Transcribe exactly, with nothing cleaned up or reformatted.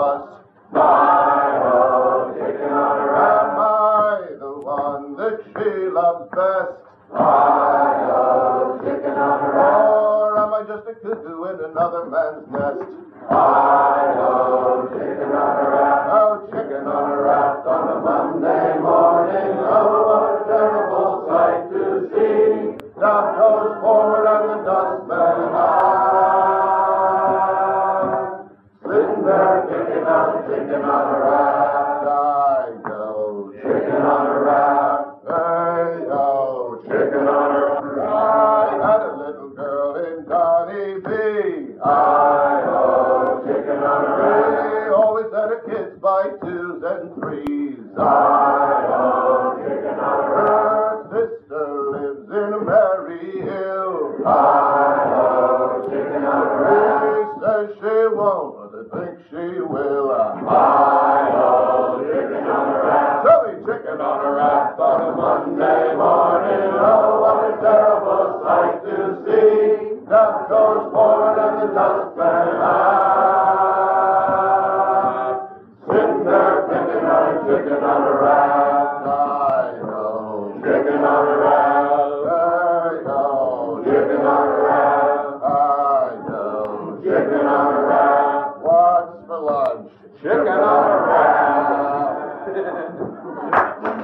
bus. Hi-ho, chicken on a raft. Am I the one that she loves best? Hi-ho, chicken on a raft. Or am I just a cuckoo in another man's nest? Hi-ho, chicken on a raft. Oh, chicken on a raft on a Monday morning. Oh, what a terrible sight to see. Down goes forward and the dustman high. Sitting there picking out chicken on a raft. I go chicken on a raft. Hey, oh, chicken on a raft. I had a little girl in Connie B. I-ho, chicken on a raft. She always had her kids by twos and threes. I-ho, chicken on a raft. Her sister lives in Mary Hill. I-ho, chicken on a raft. She says she won't, but I think she will. Hi-ho, chicken on a raft. Silly chicken on a raft on a Monday morning. Oh, what a terrible sight to see. Down goes forward and the dustman high. Sitting there picking on a chicken on a raft.